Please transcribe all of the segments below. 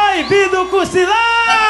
proibido cochilar.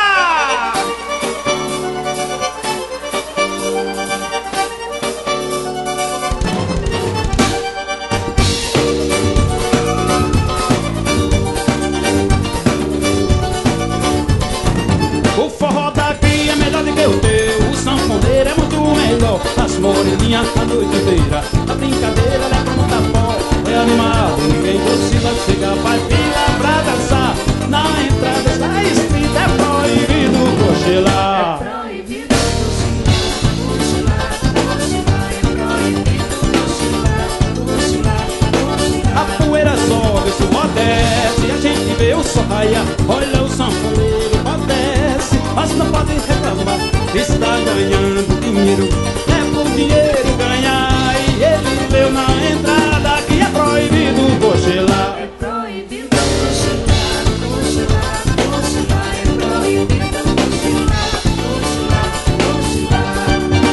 O forró daqui é melhor do que o teu, o sanfoneiro é muito melhor. As moreninhas a noite inteira, a brincadeira é pronta pó. É animado, ninguém cochila, chega, faz fila pra dançar. Na entrada está escrito, é proibido cochilar. É proibido cochilar, cochilar, é proibido cochilar, cochilar. A poeira sobe, o suor desce, a gente vê o sol raiar. Olha o sanfoneiro, padece, mas não pode reclamar. Está ganhando dinheiro, é por dinheiro ganhar. E ele leu na entrada que é proibido cochilar. É proibido cochilar, cochilar, cochilar, é proibido cochilar, cochilar,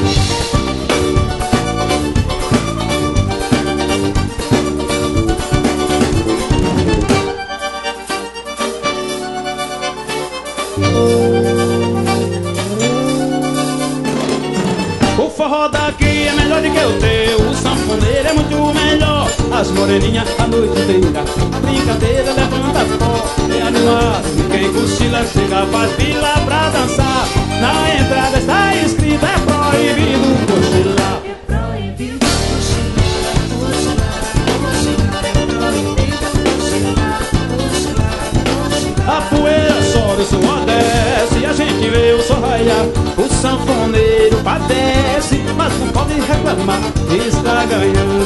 O forró daqui é melhor do que o teu, o sanfoneiro é muito melhor. As moreninhas a noite inteira, a brincadeira levanta pó. É animado, ninguém cochila, chega, faz fila pra dançar. Na entrada está escrito, é proibido cochilar. é proibido cochilar, cochilar, cochilar, é proibido cochilar, cochilar. A poeira sobe, o suor desce, e a gente vê o sol raiar. O sanfoneiro padece, mas não pode reclamar. Está ganhando